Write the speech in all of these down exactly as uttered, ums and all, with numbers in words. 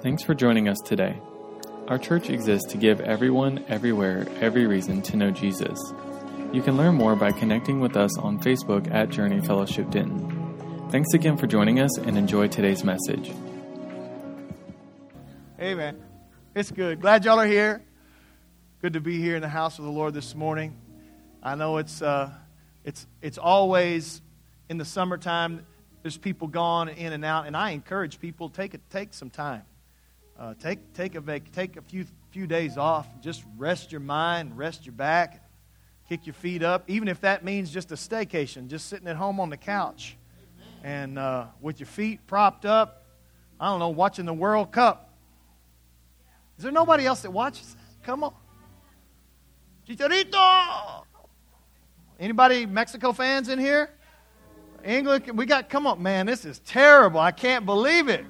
Thanks for joining us today. Our church exists to give everyone, everywhere, every reason to know Jesus. You can learn more by connecting with us on Facebook at Journey Fellowship Denton. Thanks again for joining us and enjoy today's message. Hey, man. It's good. Glad y'all are here. Good to be here in the house of the Lord this morning. I know it's uh, it's it's always in the summertime. There's people gone in and out, and I encourage people take it take some time. Uh, take take a vac- take a few few days off. Just rest your mind, rest your back, kick your feet up. Even if that means just a staycation, just sitting at home on the couch, and uh, with your feet propped up. I don't know, watching the World Cup. Is there nobody else that watches? Come on, Chicharito. Anybody Mexico fans in here? England, we got. Come on, man. This is terrible. I can't believe it.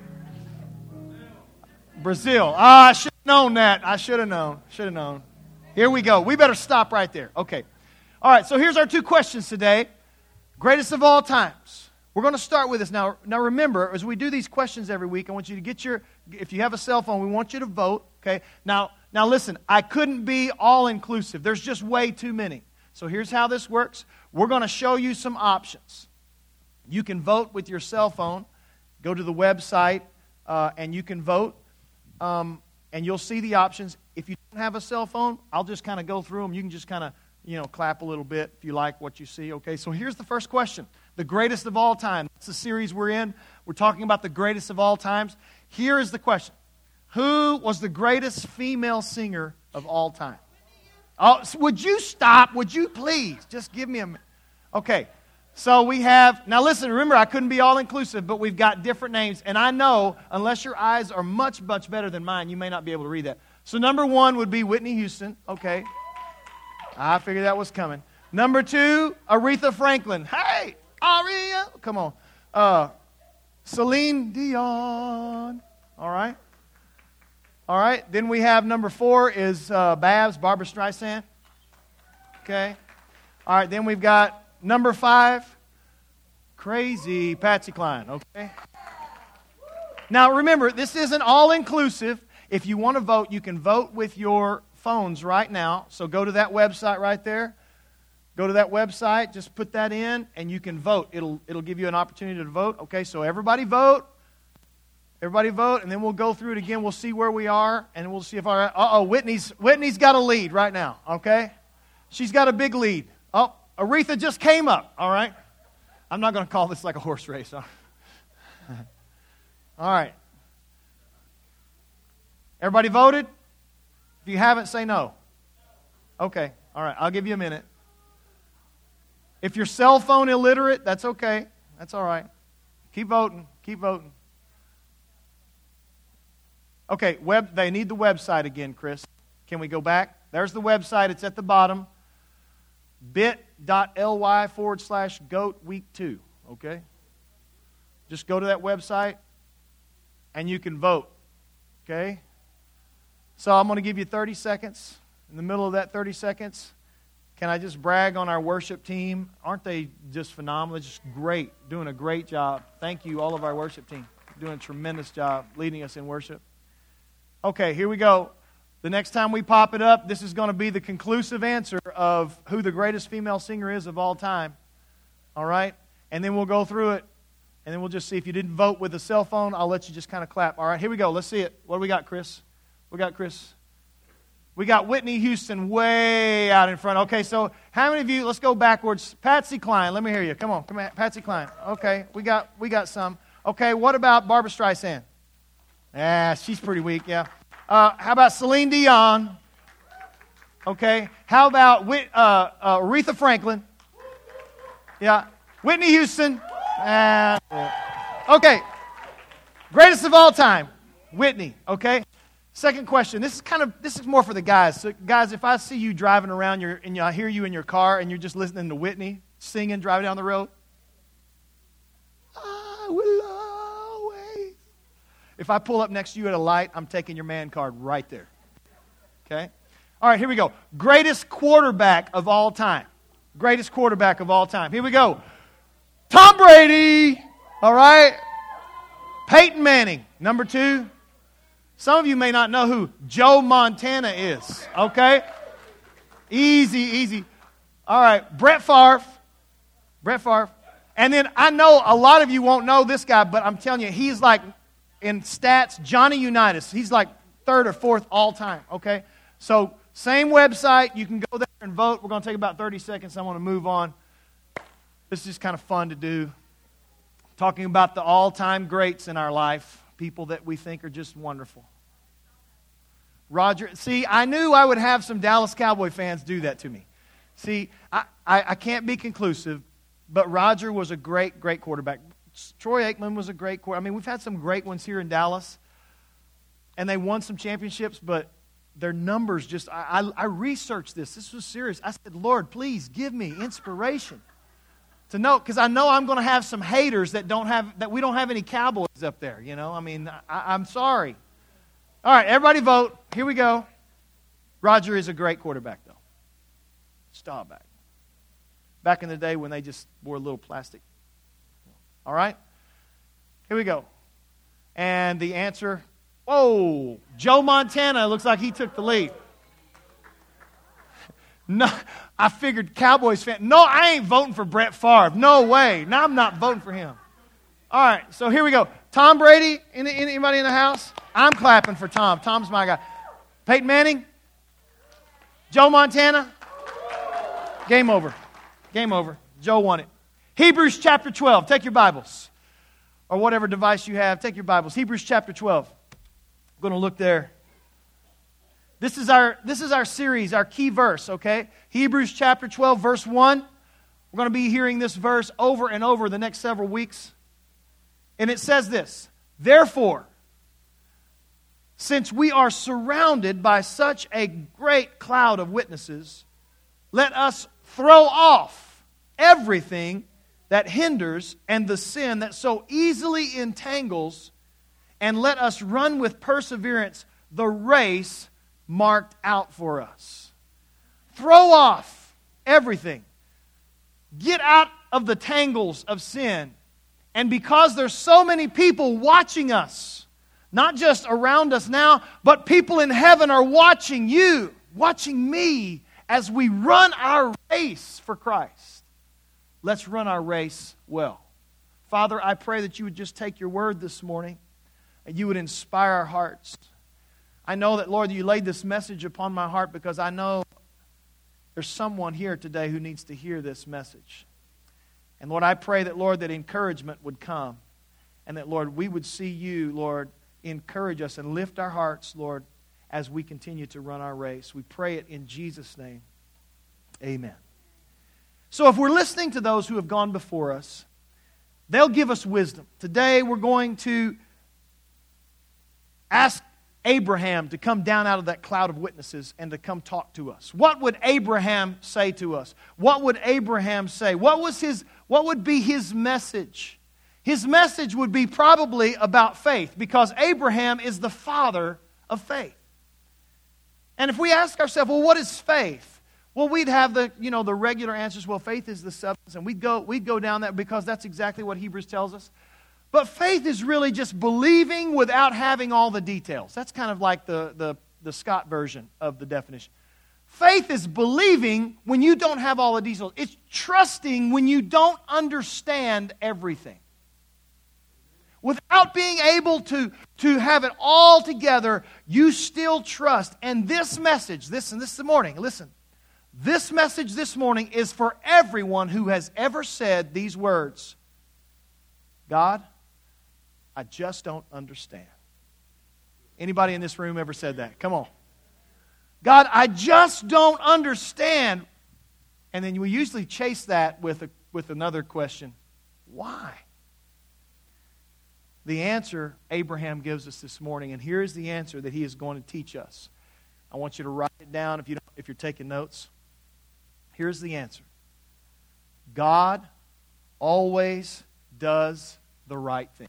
Brazil. Ah, I should have known that. I should have known. Should have known. Here we go. We better stop right there. Okay. All right, so here's our two questions today. Greatest of all times. We're going to start with this. Now, now remember, as we do these questions every week, I want you to get your, if you have a cell phone, we want you to vote. Okay. Now, now listen, I couldn't be all-inclusive. There's just way too many. So here's how this works. We're going to show you some options. You can vote with your cell phone. Go to the website, uh, and you can vote. Um, and you'll see the options. If you don't have a cell phone, I'll just kind of go through them. You can just kind of, you know, clap a little bit if you like what you see. Okay, so here's the first question. The greatest of all time. That's the series we're in. We're talking about the greatest of all times. Here is the question. Who was the greatest female singer of all time? Oh, would you stop? Would you please? Just give me a minute. Okay. So we have, now listen, remember, I couldn't be all-inclusive, but we've got different names. And I know, unless your eyes are much, much better than mine, you may not be able to read that. So number one would be Whitney Houston. Okay. I figured that was coming. Number two, Aretha Franklin. Hey, Aria. Come on. Uh, Celine Dion. All right. All right. Then we have number four is uh, Babs, Barbra Streisand. Okay. All right. Then we've got number five, crazy Patsy Cline, okay? Now, remember, this isn't all-inclusive. If you want to vote, you can vote with your phones right now. So go to that website right there. Go to that website, just put that in, and you can vote. It'll, it'll give you an opportunity to vote. Okay, so everybody vote. Everybody vote, and then we'll go through it again. We'll see where we are, and we'll see if our... Uh-oh, Whitney's, Whitney's got a lead right now, okay? She's got a big lead. Oh. Aretha just came up, all right? I'm not going to call this like a horse race. Huh? All right. Everybody voted? If you haven't, say no. Okay, all right. I'll give you a minute. If you're cell phone illiterate, that's okay. That's all right. Keep voting. Keep voting. Okay, web. They need the website again, Chris. Can we go back? There's the website. It's at the bottom. bit.ly forward slash goat week two, okay? Just go to that website and you can vote, okay? So I'm going to give you thirty seconds. In the middle of that thirty seconds, can I just brag on our worship team? Aren't they just phenomenal? Just great, doing a great job. Thank you, all of our worship team, doing a tremendous job leading us in worship. Okay, here we go. The next time we pop it up, this is going to be the conclusive answer of who the greatest female singer is of all time. All right? And then we'll go through it, and then we'll just see. If you didn't vote with a cell phone, I'll let you just kind of clap. All right, here we go. Let's see it. What do we got, Chris? We got Chris. We got Whitney Houston way out in front. Okay, so how many of you, let's go backwards. Patsy Cline, let me hear you. Come on, come on, Patsy Cline. Okay, we got we got some. Okay, what about Barbra Streisand? Yeah, she's pretty weak, yeah. Uh, how about Celine Dion? Okay. How about Whit, uh, uh, Aretha Franklin? Yeah. Whitney Houston? Uh, okay. Greatest of all time, Whitney. Okay. Second question. This is kind of this is more for the guys. So, guys, if I see you driving around your and I hear you in your car and you're just listening to Whitney singing, driving down the road, I will always. If I pull up next to you at a light, I'm taking your man card right there. Okay? All right, here we go. Greatest quarterback of all time. Greatest quarterback of all time. Here we go. Tom Brady. All right? Peyton Manning. Number two. Some of you may not know who Joe Montana is, okay? Easy, easy. All right, Brett Favre. Brett Favre. And then I know a lot of you won't know this guy, but I'm telling you, he's like, in stats, Johnny Unitas. He's like third or fourth all time, okay? So, same website. You can go there and vote. We're going to take about thirty seconds. I want to move on. This is just kind of fun to do. Talking about the all-time greats in our life. People that we think are just wonderful. Roger, see, I knew I would have some Dallas Cowboy fans do that to me. See, I, I, I can't be conclusive, but Roger was a great, great quarterback. Troy Aikman was a great quarterback. I mean, we've had some great ones here in Dallas, and they won some championships, but their numbers just, I, I, I researched this. This was serious. I said, Lord, please give me inspiration to know, because I know I'm going to have some haters that don't have, that we don't have any Cowboys up there, you know. I mean, I, I'm sorry. All right, everybody vote. Here we go. Roger is a great quarterback, though. Staubach. Back in the day when they just wore a little plastic. All right? Here we go. And the answer, whoa, Joe Montana looks like he took the lead. No, I figured Cowboys fan. No, I ain't voting for Brett Favre. No way. No, I'm not voting for him. All right, so here we go. Tom Brady, any, anybody in the house? I'm clapping for Tom. Tom's my guy. Peyton Manning? Joe Montana? Game over. Game over. Joe won it. Hebrews chapter twelve. Take your Bibles. Or whatever device you have, take your Bibles. Hebrews chapter twelve. I'm going to look there. This is our this is our series, our key verse, okay? Hebrews chapter twelve, verse one. We're going to be hearing this verse over and over the next several weeks. And it says this, therefore, since we are surrounded by such a great cloud of witnesses, let us throw off everything that hinders and the sin that so easily entangles, and let us run with perseverance the race marked out for us. Throw off everything. Get out of the tangles of sin. And because there's so many people watching us, not just around us now, but people in heaven are watching you, watching me as we run our race for Christ. Let's run our race well. Father, I pray that you would just take your word this morning and you would inspire our hearts. I know that, Lord, you laid this message upon my heart because I know there's someone here today who needs to hear this message. And Lord, I pray that, Lord, that encouragement would come and that, Lord, we would see you, Lord, encourage us and lift our hearts, Lord, as we continue to run our race. We pray it in Jesus' name. Amen. So if we're listening to those who have gone before us, they'll give us wisdom. Today we're going to ask Abraham to come down out of that cloud of witnesses and to come talk to us. What would Abraham say to us? What would Abraham say? What was his, what would be his message? His message would be probably about faith, because Abraham is the father of faith. And if we ask ourselves, well, what is faith? Well, we'd have the, you know, the regular answers. Well, faith is the substance, and we'd go, we'd go down that because that's exactly what Hebrews tells us. But faith is really just believing without having all the details. That's kind of like the, the, the Scott version of the definition. Faith is believing when you don't have all the details. It's trusting when you don't understand everything. Without being able to, to have it all together, you still trust. And this message, this and this morning, listen. This message this morning is for everyone who has ever said these words. God, I just don't understand. Anybody in this room ever said that? Come on. God, I just don't understand. And then we usually chase that with a, with another question. Why? The answer Abraham gives us this morning, and here is the answer that he is going to teach us. I want you to write it down if, you don't, if you're taking notes. Here's the answer. God always does the right thing.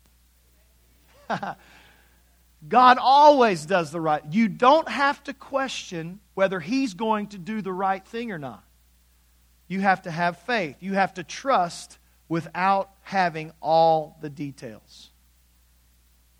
God always does the right. You don't have to question whether He's going to do the right thing or not. You have to have faith. You have to trust without having all the details.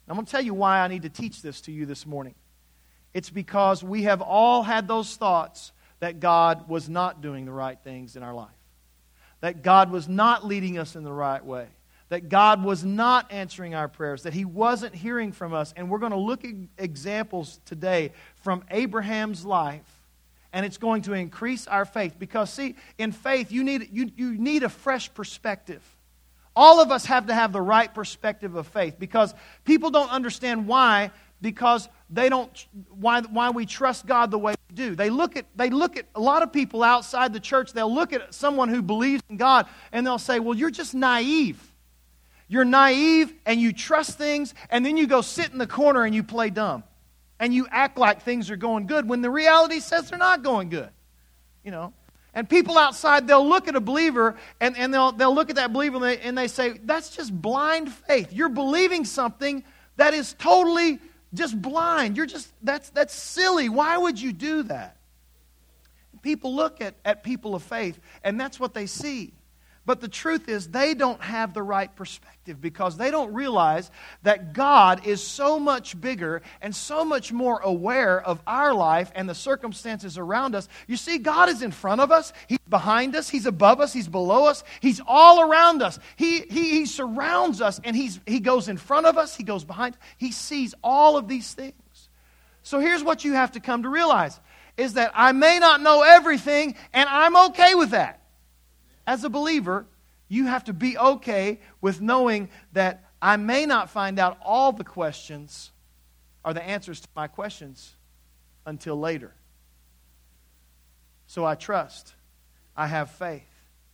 I'm going to tell you why I need to teach this to you this morning. It's because we have all had those thoughts that God was not doing the right things in our life. That God was not leading us in the right way. That God was not answering our prayers. That He wasn't hearing from us. And we're going to look at examples today from Abraham's life. And it's going to increase our faith. Because, see, in faith, you need, you, you need a fresh perspective. All of us have to have the right perspective of faith. Because people don't understand why. Because they don't, why, why we trust God the way we do. They look at, they look at a lot of people outside the church. They'll look at someone who believes in God. And they'll say, well, you're just naive. You're naive and you trust things. And then you go sit in the corner and you play dumb. And you act like things are going good when the reality says they're not going good. You know. And people outside, they'll look at a believer and, and they'll, they'll look at that believer and they, and they say, that's just blind faith. You're believing something that is totally just blind. You're just, that's, that's silly. Why would you do that? People look at, at people of faith and that's what they see. But the truth is they don't have the right perspective because they don't realize that God is so much bigger and so much more aware of our life and the circumstances around us. You see, God is in front of us. He's behind us. He's above us. He's below us. He's all around us. He, he, he surrounds us and he's, He goes in front of us. He goes behind. He sees all of these things. So here's what you have to come to realize is that I may not know everything and I'm okay with that. As a believer, you have to be okay with knowing that I may not find out all the questions or the answers to my questions until later. So I trust. I have faith.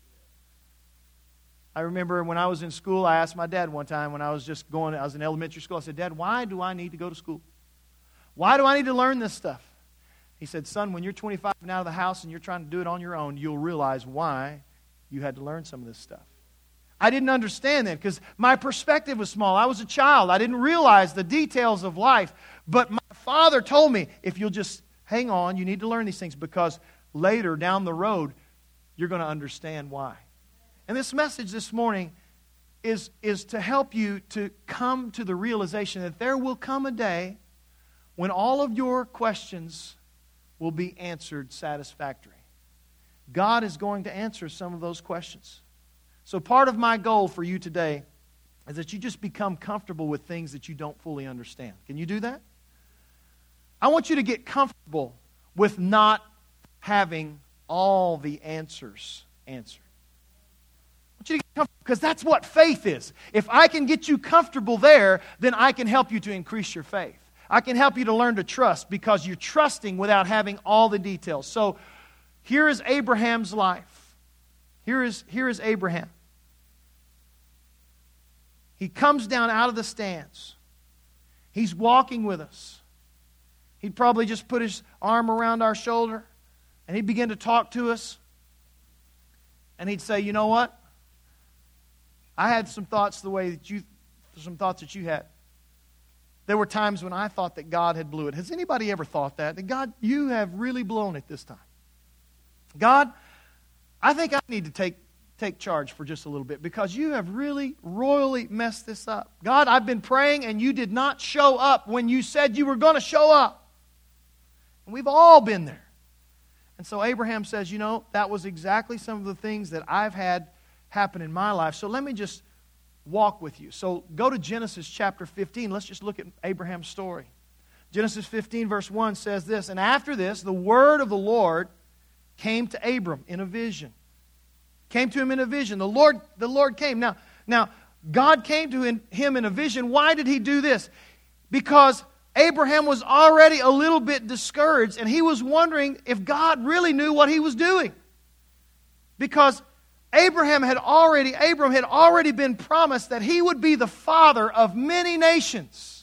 I remember when I was in school, I asked my dad one time when I was just going, I was in elementary school, I said, Dad, why do I need to go to school? Why do I need to learn this stuff? He said, son, when you're twenty-five and out of the house and you're trying to do it on your own, you'll realize why you had to learn some of this stuff. I didn't understand that because my perspective was small. I was a child. I didn't realize the details of life. But my father told me, if you'll just hang on, you need to learn these things because later down the road, you're going to understand why. And this message this morning is, is to help you to come to the realization that there will come a day when all of your questions will be answered satisfactorily. God is going to answer some of those questions. So part of my goal for you today is that you just become comfortable with things that you don't fully understand. Can you do that? I want you to get comfortable with not having all the answers answered. I want you to get comfortable because that's what faith is. If I can get you comfortable there, then I can help you to increase your faith. I can help you to learn to trust because you're trusting without having all the details. So here is Abraham's life. Here is, here is Abraham. He comes down out of the stands. He's walking with us. He'd probably just put his arm around our shoulder and he'd begin to talk to us. And he'd say, you know what? I had some thoughts the way that you, some thoughts that you had. There were times when I thought that God had blew it. Has anybody ever thought that? That God, you have really blown it this time. God, I think I need to take, take charge for just a little bit because you have really royally messed this up. God, I've been praying and you did not show up when you said you were going to show up. And we've all been there. And so Abraham says, you know, that was exactly some of the things that I've had happen in my life. So let me just walk with you. So go to Genesis chapter fifteen. Let's just look at Abraham's story. Genesis fifteen verse one says this, and after this, the word of the Lord came to Abram in a vision. Came to him in a vision. The Lord, the Lord came. Now, now God came to him in a vision. Why did he do this? Because Abraham was already a little bit discouraged and he was wondering if God really knew what he was doing. Because Abraham had already, Abram had already been promised that he would be the father of many nations.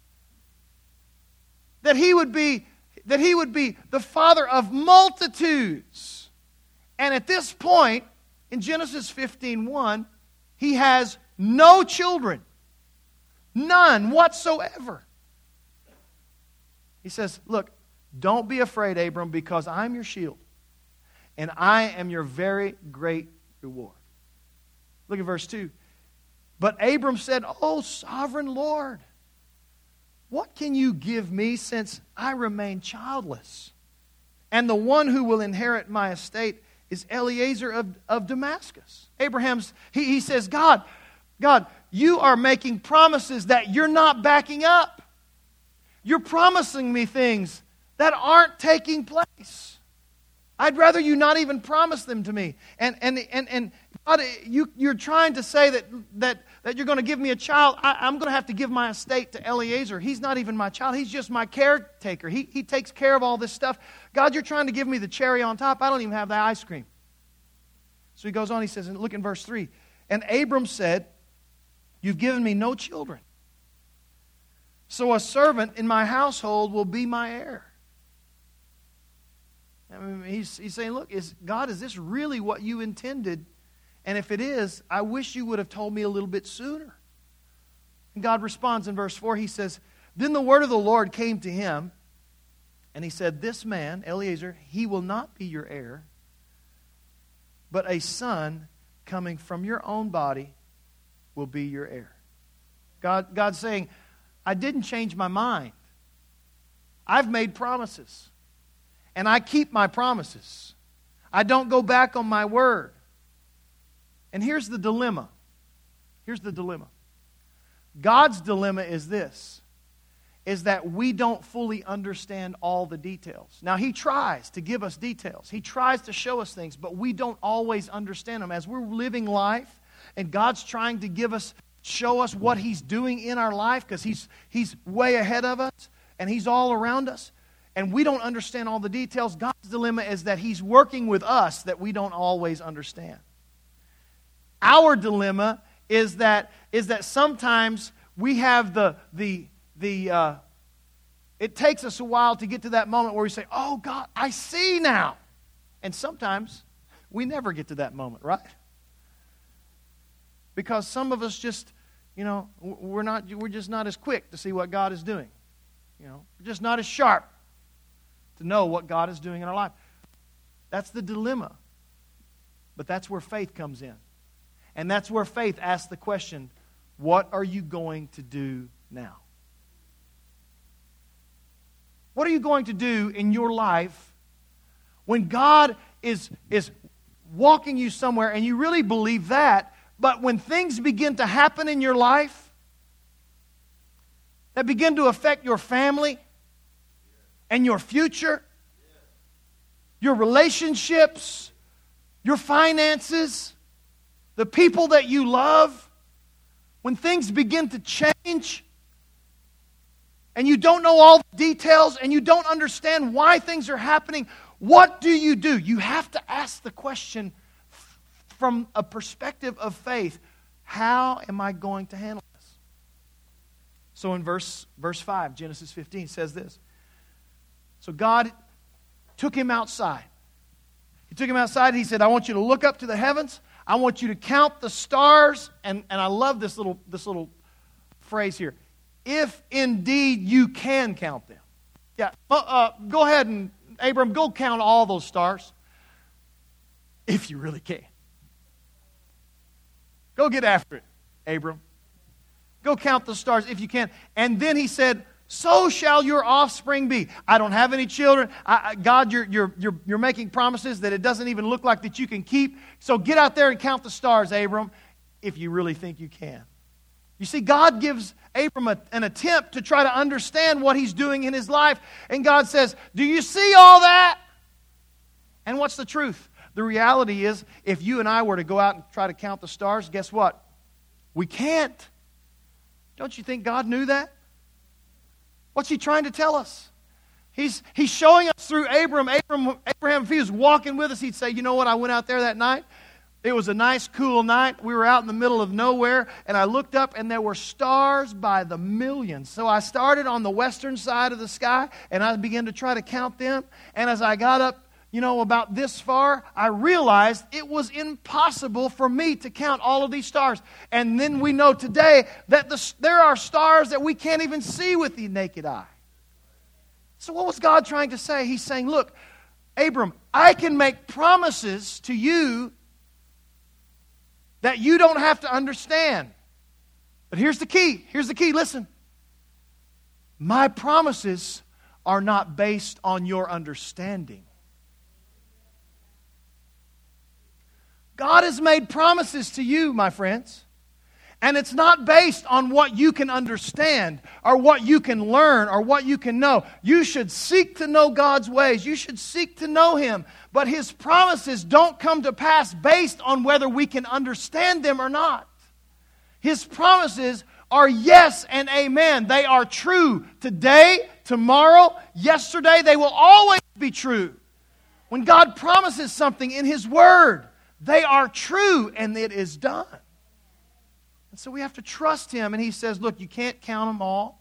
That he would be that he would be the father of multitudes. And at this point, in Genesis fifteen one, he has no children. None whatsoever. He says, look, don't be afraid, Abram, because I'm your shield. And I am your very great reward. Look at verse two. But Abram said, oh, sovereign Lord, what can you give me since I remain childless? And the one who will inherit my estate is Eliezer of, of Damascus. Abraham's, he, he says, God, God, you are making promises that you're not backing up. You're promising me things that aren't taking place. I'd rather you not even promise them to me. And and and and God, you you're trying to say that that that you're going to give me a child. I, I'm going to have to give my estate to Eliezer. He's not even my child. He's just my caretaker. He he takes care of all this stuff. God, you're trying to give me the cherry on top. I don't even have the ice cream. So he goes on. He says, and look in verse three. And Abram said, "You've given me no children, so a servant in my household will be my heir." I mean, he's, he's saying, look, is, God, is this really what you intended? And if it is, I wish you would have told me a little bit sooner. And God responds in verse four. He says, then the word of the Lord came to him, and he said, this man, Eliezer, he will not be your heir, but a son coming from your own body will be your heir. God, God's saying, I didn't change my mind. I've made promises. And I keep my promises. I don't go back on my word. And here's the dilemma. Here's the dilemma. God's dilemma is this, is that we don't fully understand all the details. Now, He tries to give us details. He tries to show us things, but we don't always understand them. As we're living life, and God's trying to give us, show us what He's doing in our life, because He's, He's way ahead of us, and He's all around us, and we don't understand all the details. God's dilemma is that He's working with us that we don't always understand. Our dilemma is that is that sometimes we have the the the. Uh, it takes us a while to get to that moment where we say, "Oh God, I see now," and sometimes we never get to that moment, right? Because some of us just, you know, we're not we're just not as quick to see what God is doing. You know, we're just not as sharp to know what God is doing in our life. That's the dilemma. But that's where faith comes in. And that's where faith asks the question, what are you going to do now? What are you going to do in your life when God is, is walking you somewhere and you really believe that, but when things begin to happen in your life that begin to affect your family and your future, your relationships, your finances, the people that you love, when things begin to change and you don't know all the details and you don't understand why things are happening, what do you do? You have to ask the question from a perspective of faith, how am I going to handle this? So in verse, verse five, Genesis fifteen says this. So God took him outside. He took him outside and He said, I want you to look up to the heavens. I want you to count the stars. And, and I love this little, this little phrase here. If indeed you can count them. Yeah, uh, uh, go ahead and, Abram, go count all those stars. If you really can. Go get after it, Abram. Go count the stars if you can. And then He said, so shall your offspring be. I don't have any children. I, I, God, you're, you're, you're, you're making promises that it doesn't even look like that you can keep. So get out there and count the stars, Abram, if you really think you can. You see, God gives Abram a, an attempt to try to understand what He's doing in his life. And God says, do you see all that? And what's the truth? The reality is, if you and I were to go out and try to count the stars, guess what? We can't. Don't you think God knew that? What's He trying to tell us? He's, he's showing us through Abram. Abram. Abraham, if he was walking with us, he'd say, you know what, I went out there that night. It was a nice, cool night. We were out in the middle of nowhere, and I looked up, and there were stars by the millions. So I started on the western side of the sky, and I began to try to count them. And as I got up, you know, about this far, I realized it was impossible for me to count all of these stars. And then we know today that the, there are stars that we can't even see with the naked eye. So what was God trying to say? He's saying, look, Abram, I can make promises to you that you don't have to understand. But here's the key. Here's the key. Listen. My promises are not based on your understanding. God has made promises to you, my friends. And it's not based on what you can understand or what you can learn or what you can know. You should seek to know God's ways. You should seek to know Him. But His promises don't come to pass based on whether we can understand them or not. His promises are yes and amen. They are true today, tomorrow, yesterday. They will always be true. When God promises something in His Word, they are true and it is done. And so we have to trust Him. And He says, look, you can't count them all.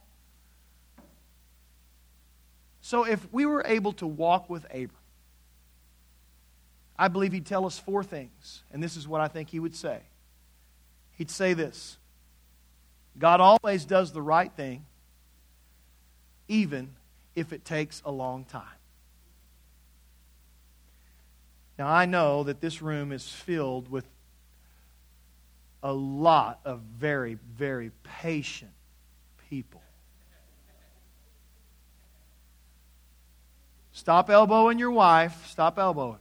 So if we were able to walk with Abram, I believe He'd tell us four things. And this is what I think He would say. He'd say this: God always does the right thing, even if it takes a long time. Now I know that this room is filled with a lot of very, very patient people. Stop elbowing your wife. Stop elbowing.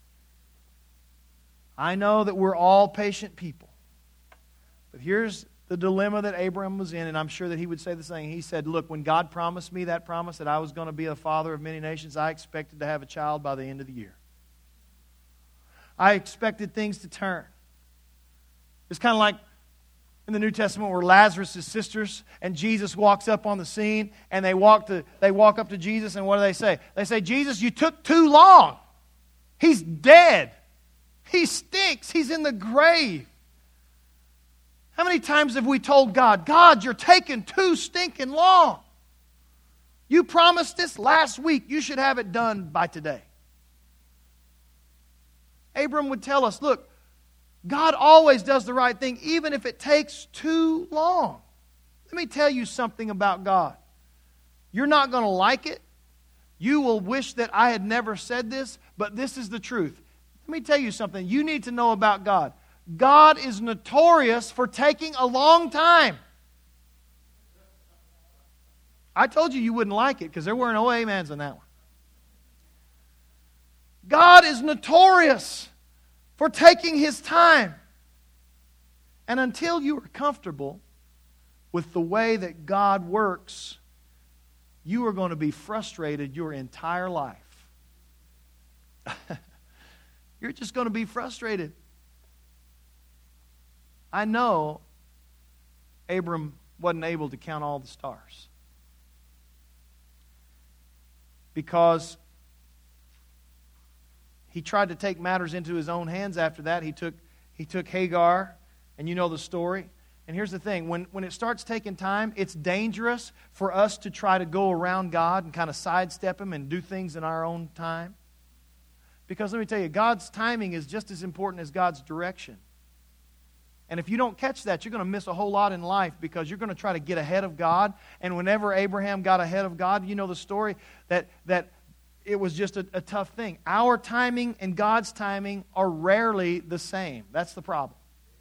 I know that we're all patient people. But here's the dilemma that Abraham was in, and I'm sure that he would say the same. He said, look, when God promised me that promise that I was going to be a father of many nations, I expected to have a child by the end of the year. I expected things to turn. It's kind of like in the New Testament where Lazarus' sisters and Jesus walks up on the scene, and they walk to they walk up to Jesus, and what do they say? They say, Jesus, you took too long. He's dead. He stinks. He's in the grave. How many times have we told God, God, you're taking too stinking long. You promised this last week. You should have it done by today. Abram would tell us, look, God always does the right thing, even if it takes too long. Let me tell you something about God. You're not going to like it. You will wish that I had never said this, but this is the truth. Let me tell you something you need to know about God. God is notorious for taking a long time. I told you you wouldn't like it because there weren't no amens on that one. God is notorious for taking His time. And until you are comfortable with the way that God works, you are going to be frustrated your entire life. You're just going to be frustrated. I know Abram wasn't able to count all the stars. Because he tried to take matters into his own hands after that. He took, he took Hagar, and you know the story. And here's the thing. When, when it starts taking time, it's dangerous for us to try to go around God and kind of sidestep Him and do things in our own time. Because let me tell you, God's timing is just as important as God's direction. And if you don't catch that, you're going to miss a whole lot in life because you're going to try to get ahead of God. And whenever Abraham got ahead of God, you know the story, that, that it was just a, a tough thing. Our timing and God's timing are rarely the same. That's the problem.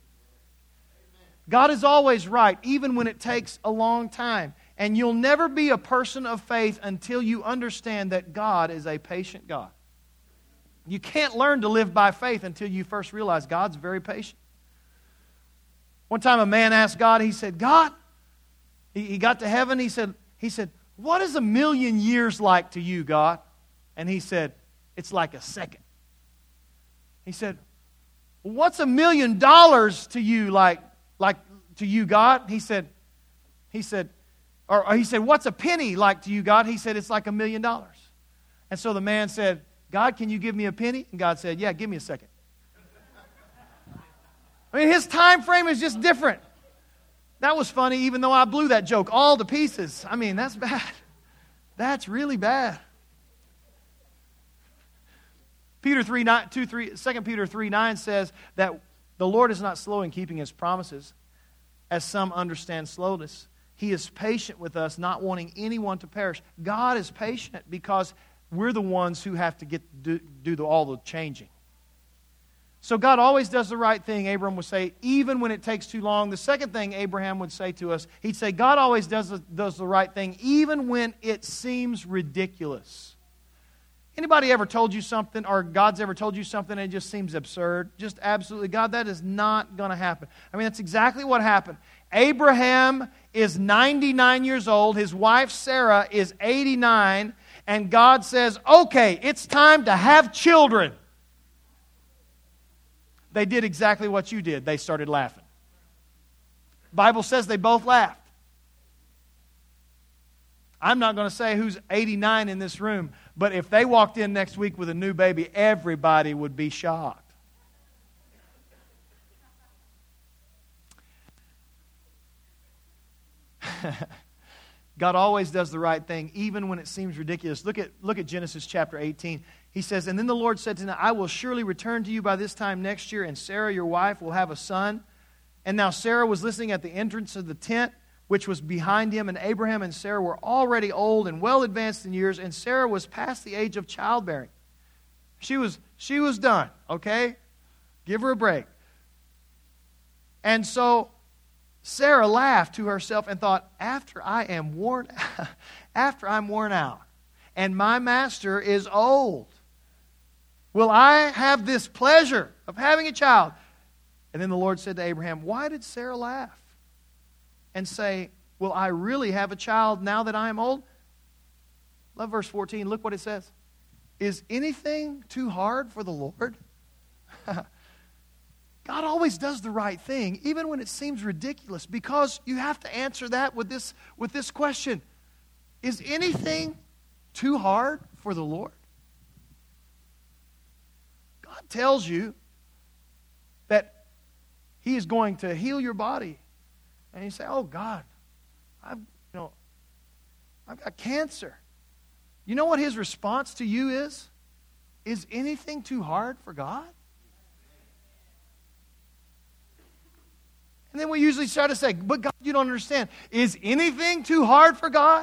God is always right, even when it takes a long time. And you'll never be a person of faith until you understand that God is a patient God. You can't learn to live by faith until you first realize God's very patient. One time a man asked God, he said, God, he, he got to heaven, he said, he said, what is a million years like to you, God? And he said, it's like a second. He said, well, what's a million dollars to you like, like to you, God? He said, he said, or, or he said, what's a penny like to you, God? He said, it's like a million dollars. And so the man said, God, can you give me a penny? And God said, yeah, give me a second. I mean, his time frame is just different. That was funny, even though I blew that joke all to pieces. I mean, that's bad. That's really bad. Peter three nine, two, three, Second Peter three nine says that the Lord is not slow in keeping His promises, as some understand slowness. He is patient with us, not wanting anyone to perish. God is patient because we're the ones who have to get do, do the, all the changing. So God always does the right thing, Abraham would say, even when it takes too long. The second thing Abraham would say to us, he'd say, God always does the, does the right thing, even when it seems ridiculous. Anybody ever told you something, or God's ever told you something and it just seems absurd? Just absolutely, God, that is not going to happen. I mean, that's exactly what happened. Abraham is ninety-nine years old. His wife, Sarah, is eighty-nine. And God says, okay, it's time to have children. They did exactly what you did. They started laughing. The Bible says they both laughed. I'm not going to say who's eighty-nine in this room, but if they walked in next week with a new baby, everybody would be shocked. God always does the right thing, even when it seems ridiculous. Look at, look at Genesis chapter eighteen. He says, and then the Lord said to him, I will surely return to you by this time next year, and Sarah, your wife, will have a son. And now Sarah was listening at the entrance of the tent, which was behind him, and Abraham and Sarah were already old and well advanced in years, and Sarah was past the age of childbearing. She was, she was done, okay? Give her a break. And so Sarah laughed to herself and thought, after I am worn after I'm worn out, and my master is old, will I have this pleasure of having a child? And then the Lord said to Abraham, why did Sarah laugh and say, will I really have a child now that I am old? Love verse fourteen. Look what it says. Is anything too hard for the Lord? God always does the right thing, even when it seems ridiculous, because you have to answer that with this, with this question. Is anything too hard for the Lord? God tells you that He is going to heal your body. And you say, oh God, I've, you know, I've got cancer. You know what His response to you is? Is anything too hard for God? And then we usually try to say, but God, you don't understand. Is anything too hard for God?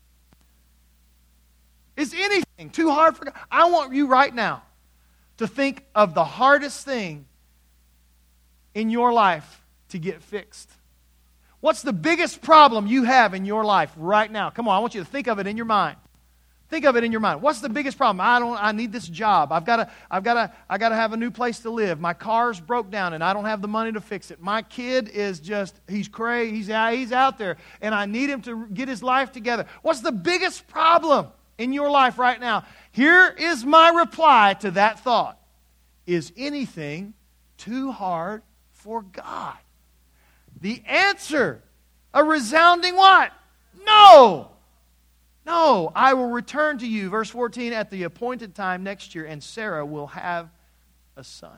Is anything too hard for God? I want you right now to think of the hardest thing in your life to get fixed. What's the biggest problem you have in your life right now? Come on, I want you to think of it in your mind. Think of it in your mind. What's the biggest problem? I don't. I need this job. I've got to. I've got to. I got to have a new place to live. My car's broke down, and I don't have the money to fix it. My kid is just. He's crazy. He's out. He's out there, and I need him to get his life together. What's the biggest problem in your life right now? Here is my reply to that thought: is anything too hard for God? The answer, a resounding what? No. No, I will return to you, verse fourteen, at the appointed time next year, and Sarah will have a son.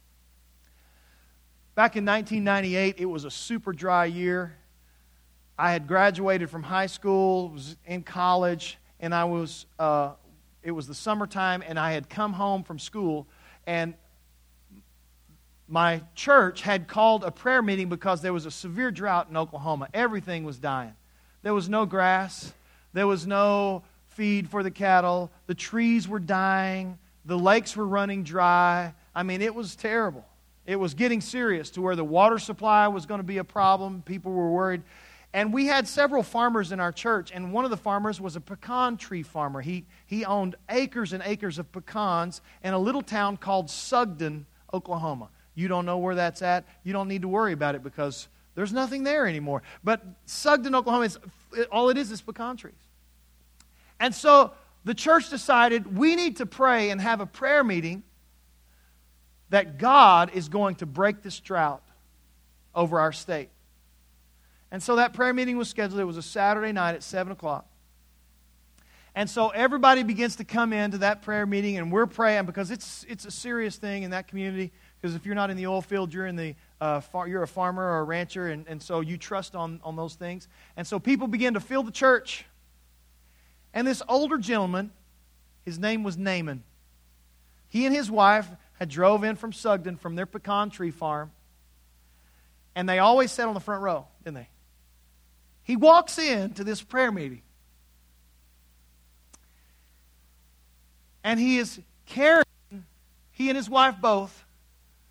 Back in nineteen ninety-eight, it was a super dry year. I had graduated from high school, was in college, and I was, uh, it was the summertime, and I had come home from school, and my church had called a prayer meeting because there was a severe drought in Oklahoma. Everything was dying. There was no grass. There was no feed for the cattle. The trees were dying. The lakes were running dry. I mean, it was terrible. It was getting serious to where the water supply was going to be a problem. People were worried. And we had several farmers in our church, and one of the farmers was a pecan tree farmer. He, he owned acres and acres of pecans in a little town called Sugden, Oklahoma. You don't know where that's at. You don't need to worry about it because there's nothing there anymore. But Sugden, Oklahoma, is, all it is is pecan trees. And so the church decided we need to pray and have a prayer meeting that God is going to break this drought over our state. And so that prayer meeting was scheduled. It was a Saturday night at seven o'clock. And so everybody begins to come into that prayer meeting, and we're praying because it's it's a serious thing in that community. Because if you're not in the oil field, you're in the uh, far, you're a farmer or a rancher, and, and so you trust on, on those things. And so people begin to fill the church. And this older gentleman, his name was Naaman. He and his wife had drove in from Sugden from their pecan tree farm. And they always sat on the front row, didn't they? He walks in to this prayer meeting. And he is carrying, he and his wife both,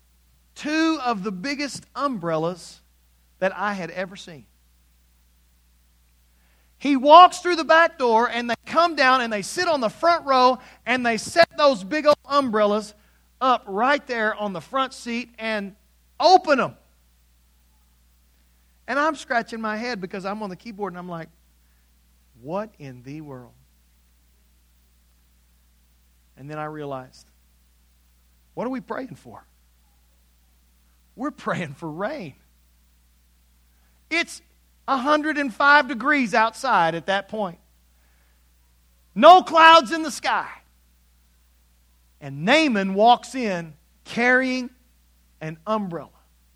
two of the biggest umbrellas that I had ever seen. He walks through the back door, and they come down, and they sit on the front row, and they set those big old umbrellas up right there on the front seat and open them. And I'm scratching my head because I'm on the keyboard, and I'm like, what in the world? And then I realized, what are we praying for? We're praying for rain. It's one hundred five degrees outside at that point. No clouds in the sky. And Naaman walks in carrying an umbrella.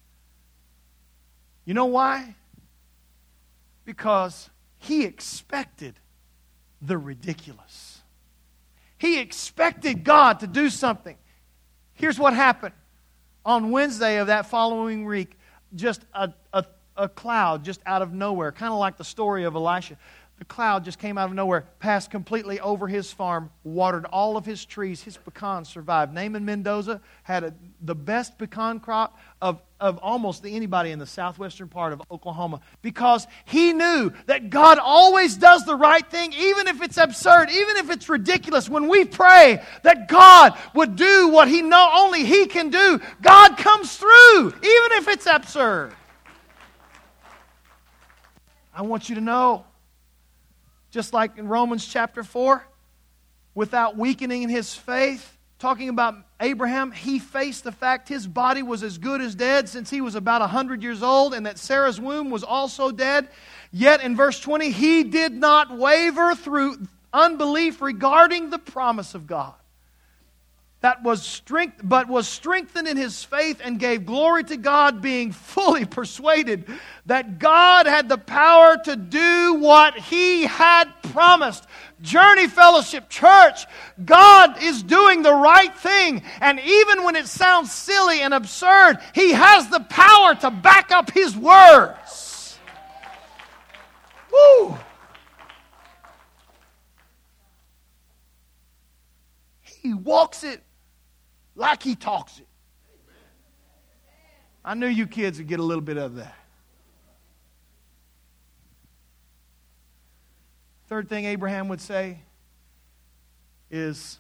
You know why? Because he expected the ridiculous. He expected God to do something. Here's what happened. On Wednesday of that following week, just a, a, a cloud just out of nowhere, kind of like the story of Elisha. The cloud just came out of nowhere, passed completely over his farm, watered all of his trees. His pecans survived. Naaman Mendoza had a, the best pecan crop of, of almost anybody in the southwestern part of Oklahoma, because he knew that God always does the right thing, even if it's absurd, even if it's ridiculous. When we pray that God would do what He know only He can do, God comes through, even if it's absurd. I want you to know, just like in Romans chapter four, without weakening in his faith, talking about Abraham, he faced the fact his body was as good as dead since he was about one hundred years old, and that Sarah's womb was also dead. Yet in verse twenty, he did not waver through unbelief regarding the promise of God. That was strength, but was strengthened in his faith and gave glory to God, being fully persuaded that God had the power to do what He had promised. Journey Fellowship Church, God is doing the right thing, and even when it sounds silly and absurd, He has the power to back up His words. Woo! He walks it like He talks it. I knew you kids would get a little bit of that. Third thing Abraham would say is,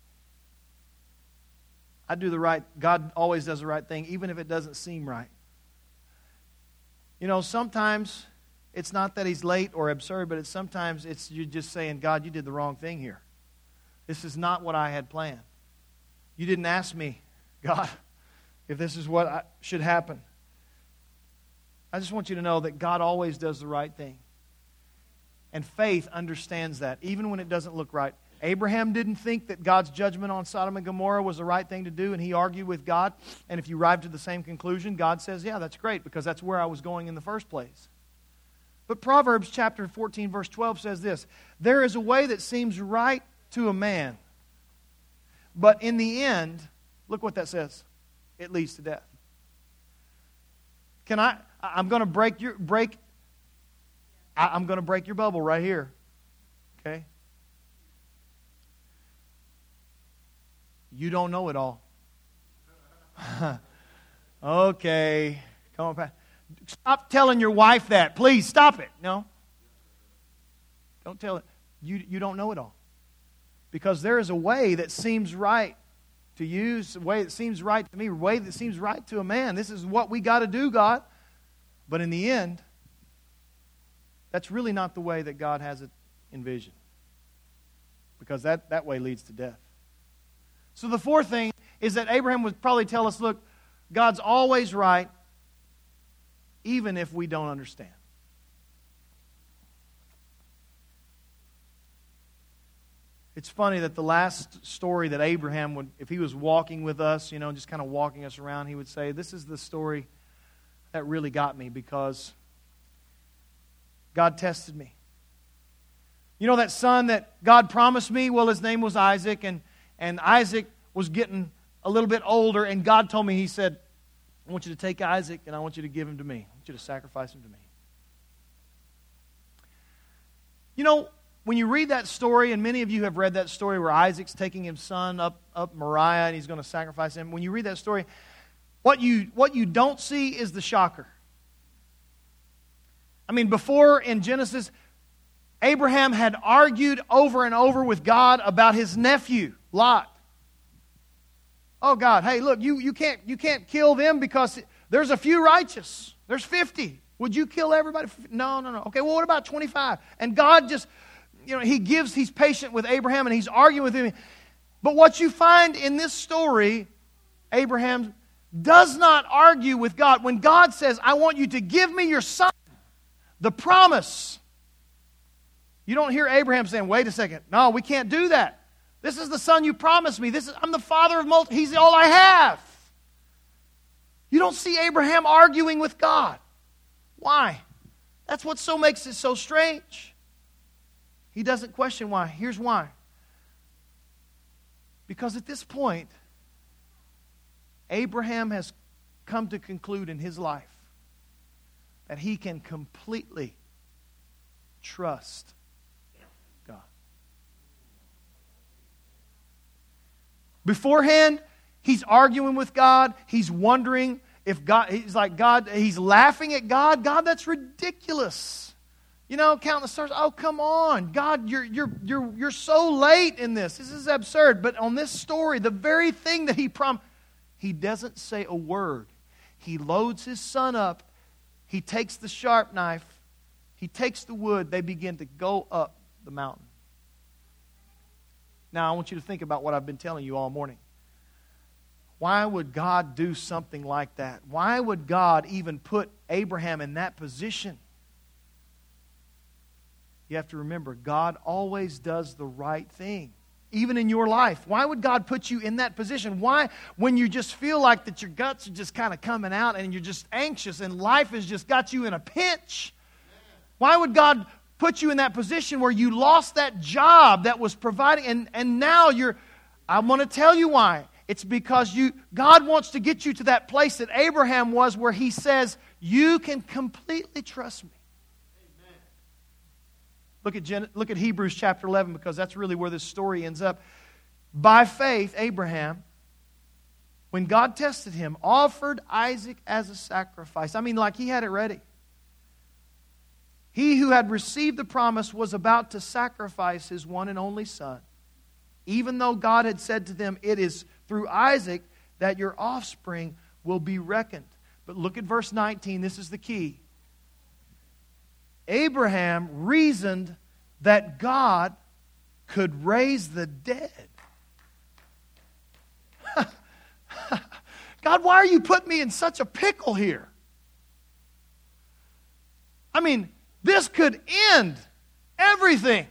I do the right, God always does the right thing, even if it doesn't seem right. You know, sometimes it's not that He's late or absurd, but it's sometimes it's you just saying, God, you did the wrong thing here. This is not what I had planned. You didn't ask me, God, if this is what I, should happen. I just want you to know that God always does the right thing. And faith understands that, even when it doesn't look right. Abraham didn't think that God's judgment on Sodom and Gomorrah was the right thing to do, and he argued with God. And if you arrive to the same conclusion, God says, yeah, that's great, because that's where I was going in the first place. But Proverbs chapter fourteen, verse twelve says this, there is a way that seems right to a man, but in the end, look what that says, it leads to death. Can I, I'm going to break your, break, I, I'm going to break your bubble right here. Okay? You don't know it all. Okay. Come on, Pat. Stop telling your wife that. Please, stop it. No. Don't tell it. You, you don't know it all. Because there is a way that seems right to you, a way that seems right to me, a way that seems right to a man. This is what we got to do, God. But in the end, that's really not the way that God has it envisioned. Because that, that way leads to death. So the fourth thing is that Abraham would probably tell us, look, God's always right, even if we don't understand. It's funny that the last story that Abraham would, if he was walking with us, you know, just kind of walking us around, he would say, this is the story that really got me because God tested me. You know that son that God promised me? Well, his name was Isaac, and, and Isaac was getting a little bit older, and God told me, He said, I want you to take Isaac and I want you to give him to me. I want you to sacrifice him to me. You know, when you read that story, and many of you have read that story where Isaac's taking his son up, up Moriah and he's going to sacrifice him. When you read that story, What you, what you don't see is the shocker. I mean, before in Genesis, Abraham had argued over and over with God about his nephew, Lot. Oh, God, hey, look, you, you, can't, you can't kill them because there's a few righteous. There's fifty. Would you kill everybody? No, no, no. Okay, well, what about twenty-five? And God just, you know, He gives, He's patient with Abraham and He's arguing with him. But what you find in this story, Abraham does not argue with God. When God says, I want you to give me your son, the promise, you don't hear Abraham saying, wait a second, no, we can't do that. This is the son you promised me. This is, I'm the father of multi. He's all I have. You don't see Abraham arguing with God. Why? That's what so makes it so strange. He doesn't question why. Here's why. Because at this point, Abraham has come to conclude in his life that he can completely trust God. Beforehand, he's arguing with God. He's wondering if God, he's like, God, he's laughing at God. God, that's ridiculous. You know, counting the stars. Oh, come on. God, you're, you're, you're, you're so late in this. This is absurd. But on this story, the very thing that he promised, he doesn't say a word. He loads his son up. He takes the sharp knife. He takes the wood. They begin to go up the mountain. Now, I want you to think about what I've been telling you all morning. Why would God do something like that? Why would God even put Abraham in that position? You have to remember, God always does the right thing. Even in your life. Why would God put you in that position? Why, when you just feel like that your guts are just kind of coming out and you're just anxious and life has just got you in a pinch? Why would God put you in that position where you lost that job that was providing and, and now you're, I'm going to tell you why. It's because you, God wants to get you to that place that Abraham was where He says, you can completely trust me. Look at, Gen- look at Hebrews chapter eleven because that's really where this story ends up. By faith, Abraham, when God tested him, offered Isaac as a sacrifice. I mean, like he had it ready. He who had received the promise was about to sacrifice his one and only son. Even though God had said to them, it is through Isaac that your offspring will be reckoned. But look at verse nineteen. This is the key. Abraham reasoned that God could raise the dead. God, why are you putting me in such a pickle here? I mean, this could end everything.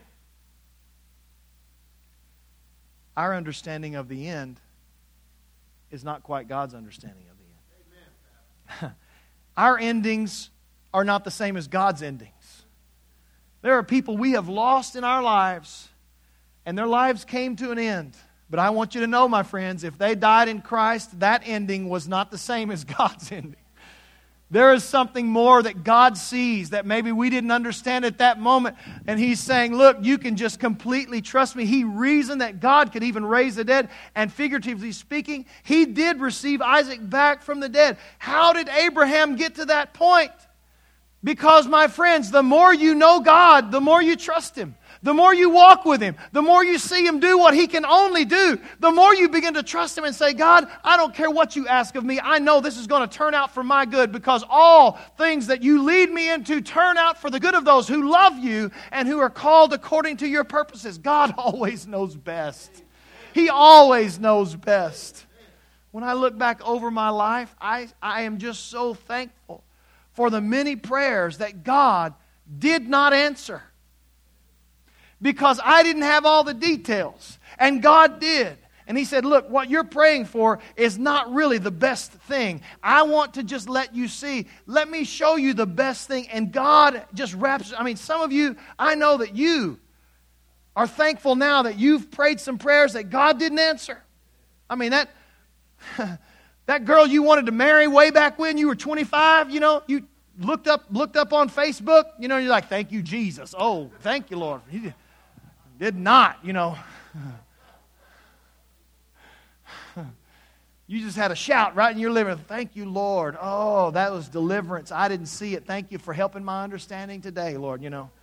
Our understanding of the end is not quite God's understanding of the end. Our endings are not the same as God's endings. There are people we have lost in our lives, and their lives came to an end. But I want you to know, my friends, if they died in Christ, that ending was not the same as God's ending. There is something more that God sees that maybe we didn't understand at that moment. And He's saying, look, you can just completely trust me. He reasoned that God could even raise the dead. And figuratively speaking, He did receive Isaac back from the dead. How did Abraham get to that point? Because, my friends, the more you know God, the more you trust Him. The more you walk with Him, the more you see Him do what He can only do, the more you begin to trust Him and say, God, I don't care what you ask of me. I know this is going to turn out for my good because all things that you lead me into turn out for the good of those who love you and who are called according to your purposes. God always knows best. He always knows best. When I look back over my life, I, I am just so thankful for the many prayers that God did not answer. Because I didn't have all the details. And God did. And He said, look, what you're praying for is not really the best thing. I want to just let you see. Let me show you the best thing. And God just wraps, I mean, some of you, I know that you are thankful now that you've prayed some prayers that God didn't answer. I mean, that... That girl you wanted to marry way back when you were twenty-five, you know, you looked up looked up on Facebook, you know, you're like, thank you, Jesus. Oh, thank you, Lord. He did, did not, you know. You just had a shout right in your living room. Thank you, Lord. Oh, that was deliverance. I didn't see it. Thank you for helping my understanding today, Lord, you know.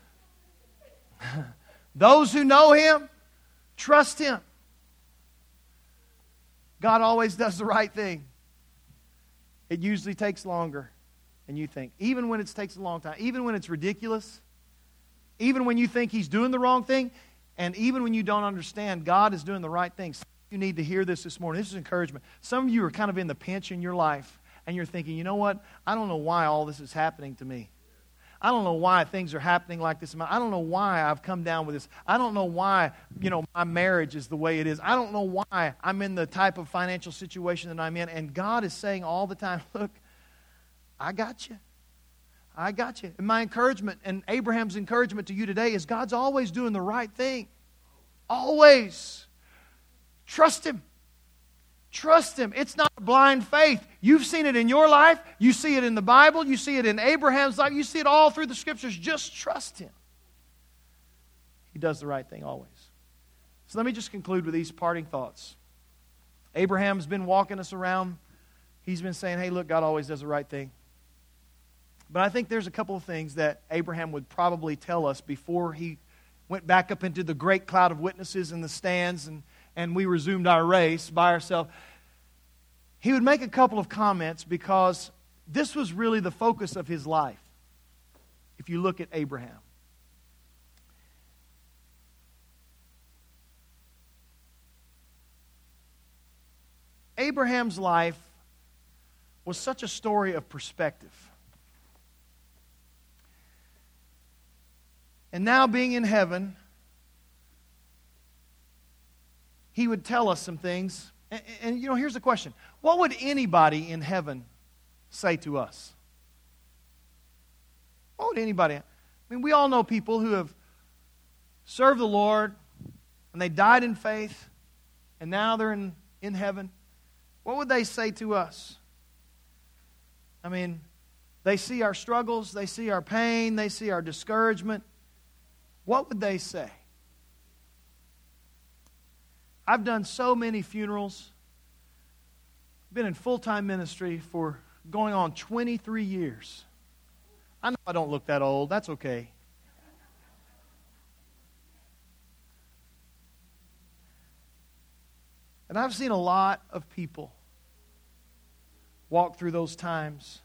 Those who know Him, trust Him. God always does the right thing. It usually takes longer than you think. Even when it takes a long time. Even when it's ridiculous. Even when you think He's doing the wrong thing. And even when you don't understand, God is doing the right thing. You need to hear this this morning. This is encouragement. Some of you are kind of in the pinch in your life, and you're thinking, you know what? I don't know why all this is happening to me. I don't know why things are happening like this. I don't know why I've come down with this. I don't know why, you know, my marriage is the way it is. I don't know why I'm in the type of financial situation that I'm in. And God is saying all the time, look, I got you. I got you. And my encouragement and Abraham's encouragement to you today is God's always doing the right thing. Always. Trust Him. Trust Him. It's not blind faith. You've seen it in your life. You see it in the Bible. You see it in Abraham's life. You see it all through the Scriptures. Just trust Him. He does the right thing always. So let me just conclude with these parting thoughts. Abraham's been walking us around. He's been saying, hey, look, God always does the right thing. But I think there's a couple of things that Abraham would probably tell us before he went back up into the great cloud of witnesses in the stands and and we resumed our race by ourselves. He would make a couple of comments because this was really the focus of his life, if you look at Abraham. Abraham's life was such a story of perspective. And now being in heaven, he would tell us some things. And, and, you know, here's the question. What would anybody in heaven say to us? What would anybody... I mean, we all know people who have served the Lord, and they died in faith, and now they're in, in heaven. What would they say to us? I mean, they see our struggles, they see our pain, they see our discouragement. What would they say? I've done so many funerals. Been in full-time ministry for going on twenty-three years. I know I don't look that old. That's okay. And I've seen a lot of people walk through those times.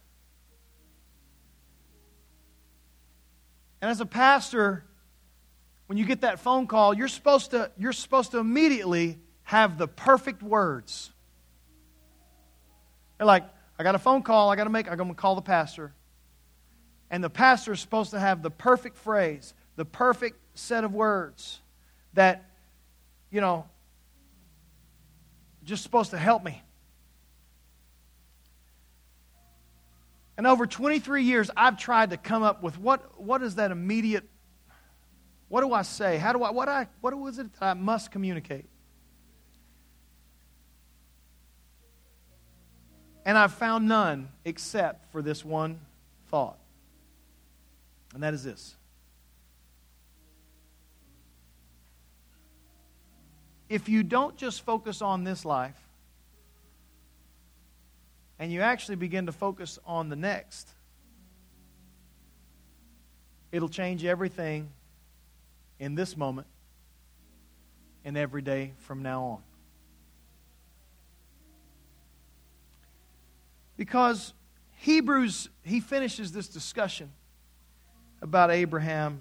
And as a pastor, when you get that phone call, you're supposed to, you're supposed to immediately have the perfect words. They're like, I got a phone call, I got to make, I'm going to call the pastor. And the pastor is supposed to have the perfect phrase, the perfect set of words that, you know, just supposed to help me. And over twenty-three years, I've tried to come up with what, what is that immediate, what do I say? How do I, what I, what was it that I must communicate? And I've found none except for this one thought. And that is this. If you don't just focus on this life, and you actually begin to focus on the next, it'll change everything in this moment and every day from now on. Because Hebrews, he finishes this discussion about Abraham.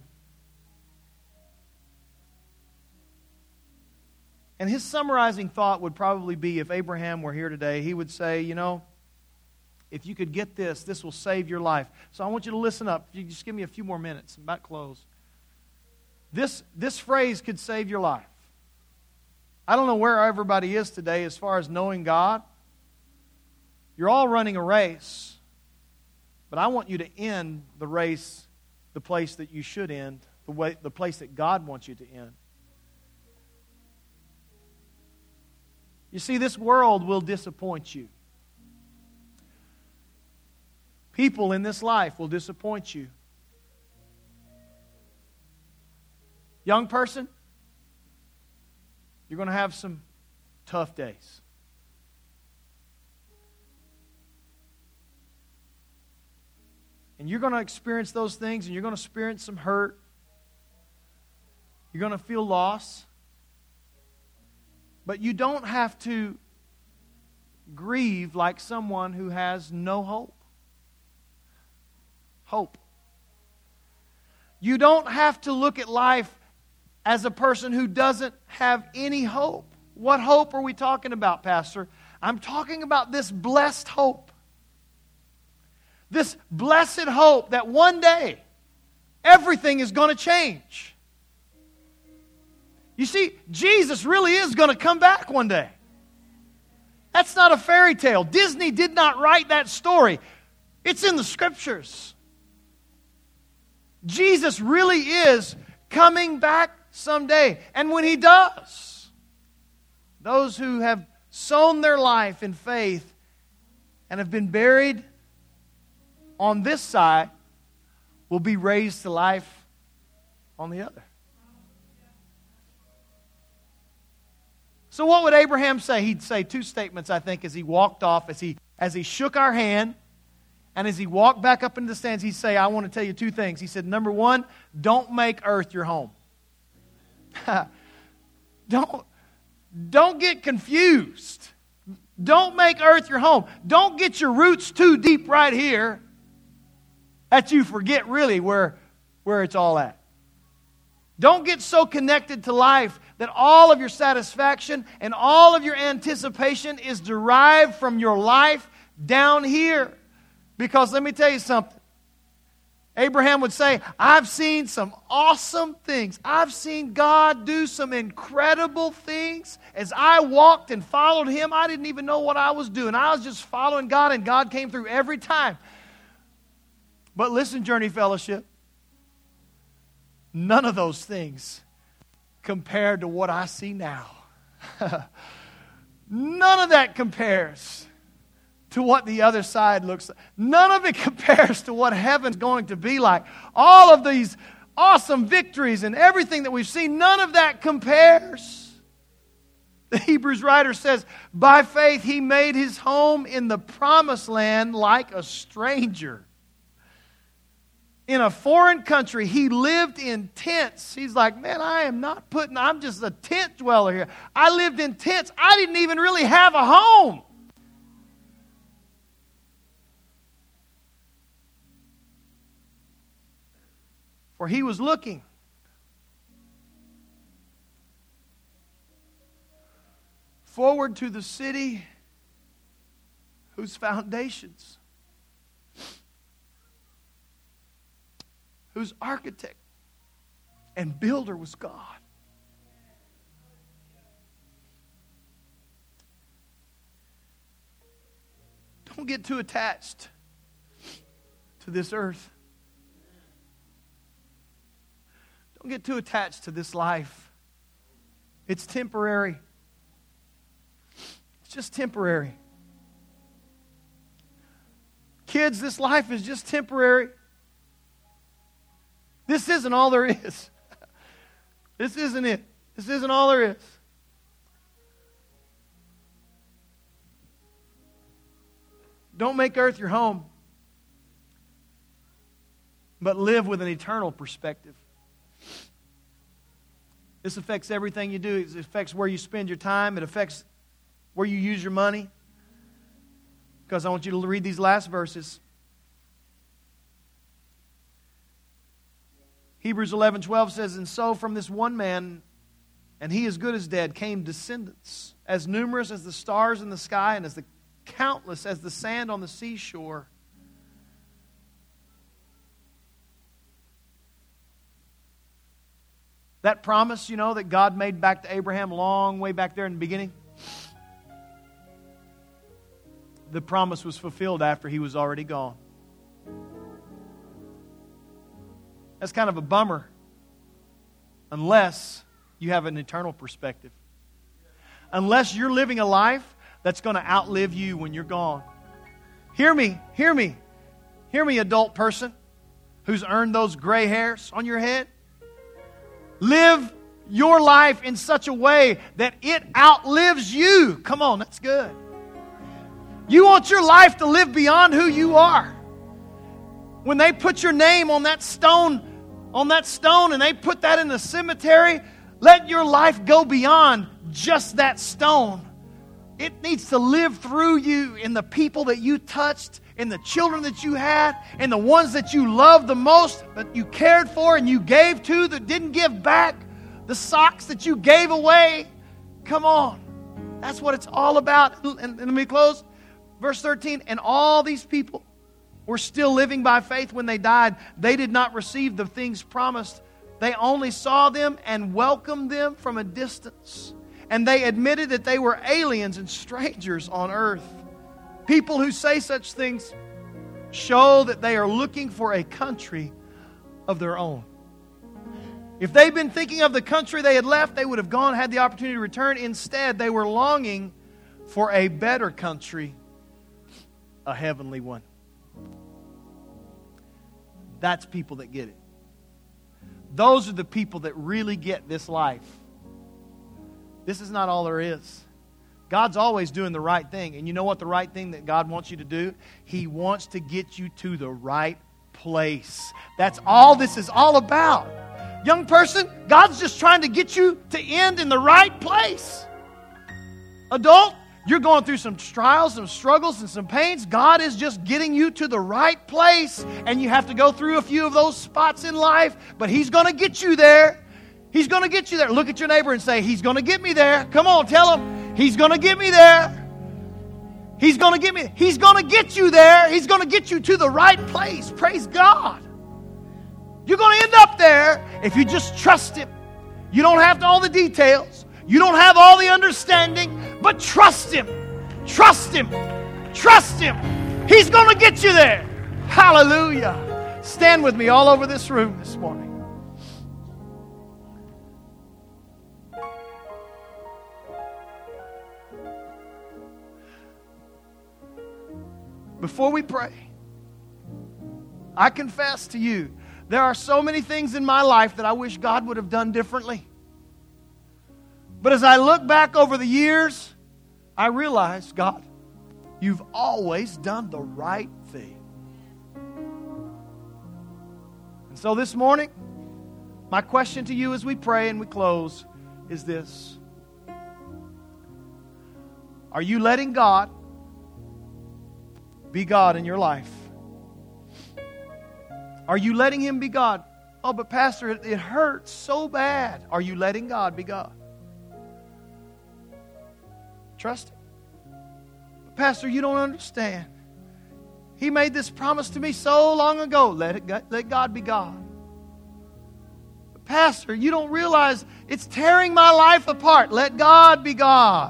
And his summarizing thought would probably be, if Abraham were here today, he would say, you know, if you could get this, this will save your life. So I want you to listen up. You just give me a few more minutes. I'm about to close. This, this phrase could save your life. I don't know where everybody is today as far as knowing God. You're all running a race. But I want you to end the race the place that you should end, the way, the place that God wants you to end. You see, this world will disappoint you. People in this life will disappoint you. Young person, you're going to have some tough days. And you're going to experience those things, and you're going to experience some hurt. You're going to feel loss. But you don't have to grieve like someone who has no hope. Hope. You don't have to look at life as a person who doesn't have any hope. What hope are we talking about, Pastor? I'm talking about this blessed hope. This blessed hope that one day everything is going to change. You see, Jesus really is going to come back one day. That's not a fairy tale. Disney did not write that story. It's in the Scriptures. Jesus really is coming back someday. And when He does, those who have sown their life in faith and have been buried on this side will be raised to life on the other. So what would Abraham say? He'd say two statements, I think, as he walked off, as he as he shook our hand, and as he walked back up into the stands, he'd say, I want to tell you two things. He said, number one, don't make earth your home. don't, don't get confused. Don't make earth your home. Don't get your roots too deep right here that you forget really where, where it's all at. Don't get so connected to life that all of your satisfaction and all of your anticipation is derived from your life down here. Because let me tell you something. Abraham would say, I've seen some awesome things. I've seen God do some incredible things. As I walked and followed Him, I didn't even know what I was doing. I was just following God, and God came through every time. But listen, Journey Fellowship, none of those things compared to what I see now. None of that compares to what the other side looks like. None of it compares to what heaven's going to be like. All of these awesome victories and everything that we've seen, none of that compares. The Hebrews writer says, by faith he made his home in the promised land like a stranger. In a foreign country, he lived in tents. He's like, man, I am not putting, I'm just a tent dweller here. I lived in tents. I didn't even really have a home. For he was looking forward to the city whose foundations, whose architect and builder was God. Don't get too attached to this earth. Don't get too attached to this life. It's temporary. It's just temporary. Kids, this life is just temporary. This isn't all there is. This isn't it. This isn't all there is. Don't make earth your home, but live with an eternal perspective. This affects everything you do. It affects where you spend your time. It affects where you use your money. Because I want you to read these last verses. Hebrews eleven twelve says, and so from this one man, and he as good as dead, came descendants, as numerous as the stars in the sky and as the countless as the sand on the seashore. That promise, you know, that God made back to Abraham long way back there in the beginning, the promise was fulfilled after he was already gone. That's kind of a bummer unless you have an eternal perspective. Unless you're living a life that's going to outlive you when you're gone. Hear me, hear me. Hear me, adult person who's earned those gray hairs on your head. Live your life in such a way that it outlives you. Come on, that's good. You want your life to live beyond who you are. When they put your name on that stone, on that stone, and they put that in the cemetery, let your life go beyond just that stone. It needs to live through you in the people that you touched, in the children that you had, in the ones that you loved the most, that you cared for and you gave to that didn't give back, the socks that you gave away. Come on. That's what it's all about. And, and let me close. Verse thirteen, and all these people were still living by faith when they died. They did not receive the things promised. They only saw them and welcomed them from a distance. And they admitted that they were aliens and strangers on earth. People who say such things show that they are looking for a country of their own. If they'd been thinking of the country they had left, they would have gone and had the opportunity to return. Instead, they were longing for a better country, a heavenly one. That's people that get it. Those are the people that really get this life. This is not all there is. God's always doing the right thing. And you know what the right thing that God wants you to do? He wants to get you to the right place. That's all this is all about. Young person, God's just trying to get you to end in the right place. Adult, you're going through some trials, some struggles, and some pains. God is just getting you to the right place. And you have to go through a few of those spots in life. But He's going to get you there. He's going to get you there. Look at your neighbor and say, He's going to get me there. Come on, tell him, He's going to get me there. He's going to get me. He's going to get you there. He's going to get you to the right place. Praise God. You're going to end up there if you just trust Him. You don't have all the details. You don't have all the understanding, but trust Him. Trust Him. Trust Him. He's going to get you there. Hallelujah. Stand with me all over this room this morning. Before we pray, I confess to you, there are so many things in my life that I wish God would have done differently. But as I look back over the years, I realize, God, You've always done the right thing. And so this morning, my question to you as we pray and we close is this. Are you letting God be God in your life? Are you letting Him be God? Oh, but Pastor, it, it hurts so bad. Are you letting God be God? Trust Him. But Pastor, you don't understand. He made this promise to me so long ago. Let it, let God be God. But Pastor, you don't realize it's tearing my life apart. Let God be God.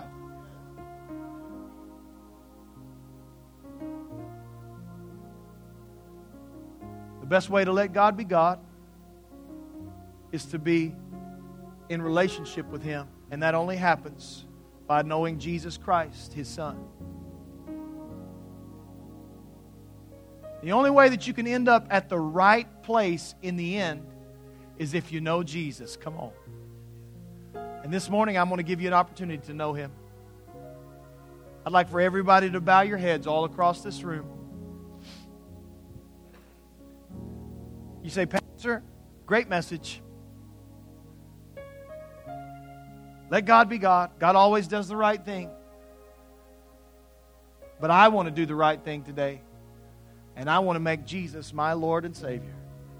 The best way to let God be God is to be in relationship with Him. And that only happens by knowing Jesus Christ, His Son. The only way that you can end up at the right place in the end is if you know Jesus. Come on. And this morning I'm going to give you an opportunity to know Him. I'd like for everybody to bow your heads all across this room. You say, Pastor, great message. Let God be God. God always does the right thing. But I want to do the right thing today. And I want to make Jesus my Lord and Savior.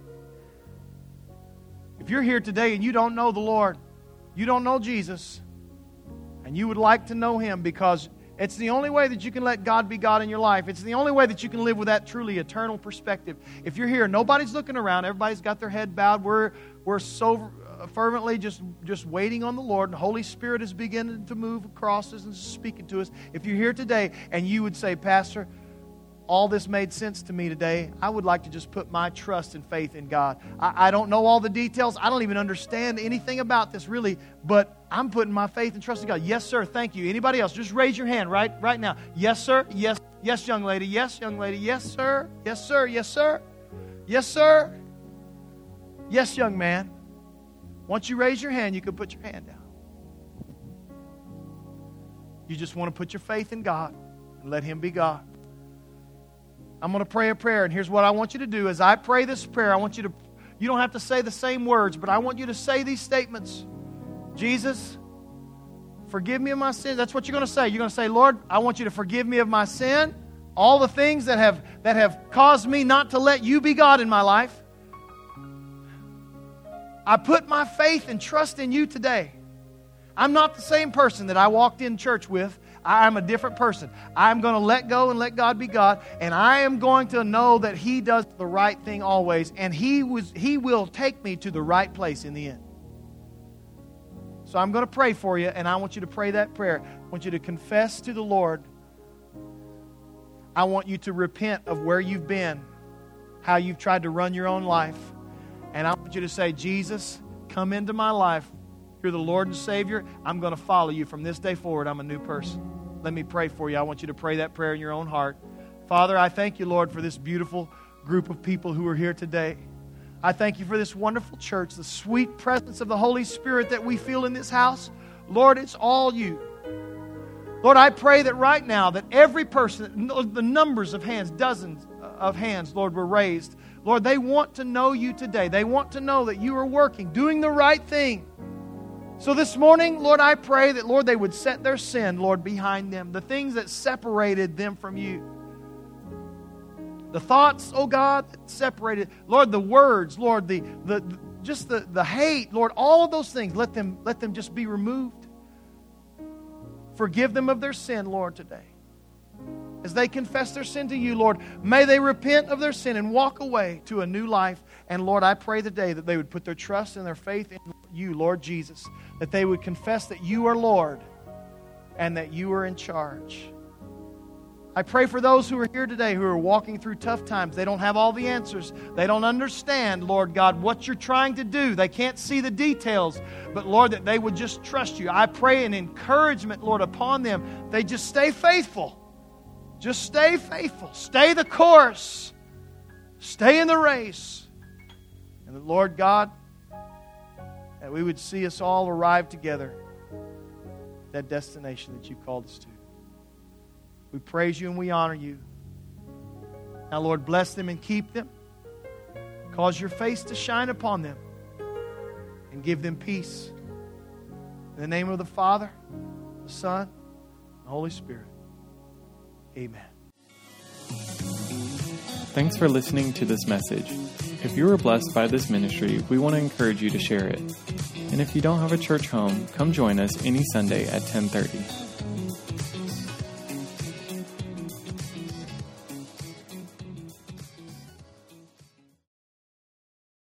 If you're here today and you don't know the Lord, you don't know Jesus, and you would like to know Him because it's the only way that you can let God be God in your life. It's the only way that you can live with that truly eternal perspective. If you're here, nobody's looking around. Everybody's got their head bowed. We're, we're so fervently just, just waiting on the Lord. And the Holy Spirit is beginning to move across us and speaking to us. If you're here today and you would say, Pastor, all this made sense to me today. I would like to just put my trust and faith in God. I, I don't know all the details. I don't even understand anything about this really, but I'm putting my faith and trust in God. Yes, sir. Thank you. Anybody else? Just raise your hand right, right now. Yes, sir. Yes, yes, young lady. Yes, young lady. Yes, sir. Yes, sir. Yes, sir. Yes, sir. Yes, young man. Once you raise your hand, you can put your hand down. You just want to put your faith in God and let Him be God. I'm going to pray a prayer, and here's what I want you to do. As I pray this prayer, I want you to, you don't have to say the same words, but I want you to say these statements. Jesus, forgive me of my sin. That's what you're going to say. You're going to say, Lord, I want you to forgive me of my sin, all the things that have, that have caused me not to let you be God in my life. I put my faith and trust in you today. I'm not the same person that I walked in church with. I'm a different person. I'm going to let go and let God be God, and I am going to know that He does the right thing always, and He was He will take me to the right place in the end. So I'm going to pray for you, and I want you to pray that prayer. I want you to confess to the Lord. I want you to repent of where you've been, how you've tried to run your own life, and I want you to say, Jesus, come into my life. You're the Lord and Savior. I'm going to follow you from this day forward. I'm a new person. Let me pray for you. I want you to pray that prayer in your own heart. Father, I thank you, Lord, for this beautiful group of people who are here today. I thank you for this wonderful church, the sweet presence of the Holy Spirit that we feel in this house. Lord, it's all you. Lord, I pray that right now that every person, the numbers of hands, dozens of hands, Lord, were raised. Lord, they want to know you today. They want to know that you are working, doing the right thing. So this morning, Lord, I pray that, Lord, they would set their sin, Lord, behind them. The things that separated them from you. The thoughts, oh God, that separated. Lord, the words, Lord, the, the just the, the hate, Lord, all of those things, let them, let them just be removed. Forgive them of their sin, Lord, today. As they confess their sin to you, Lord, may they repent of their sin and walk away to a new life. And Lord, I pray today that they would put their trust and their faith in you, Lord Jesus. That they would confess that you are Lord and that you are in charge. I pray for those who are here today who are walking through tough times. They don't have all the answers. They don't understand, Lord God, what you're trying to do. They can't see the details. But Lord, that they would just trust you. I pray an encouragement, Lord, upon them. They just stay faithful. Just stay faithful. Stay the course. Stay in the race. And that, Lord God, that we would see us all arrive together at that destination that you called us to. We praise you and we honor you. Now, Lord, bless them and keep them. Cause your face to shine upon them and give them peace. In the name of the Father, the Son, and the Holy Spirit. Amen. Thanks for listening to this message. If you were blessed by this ministry, we want to encourage you to share it. And if you don't have a church home, come join us any Sunday at ten thirty.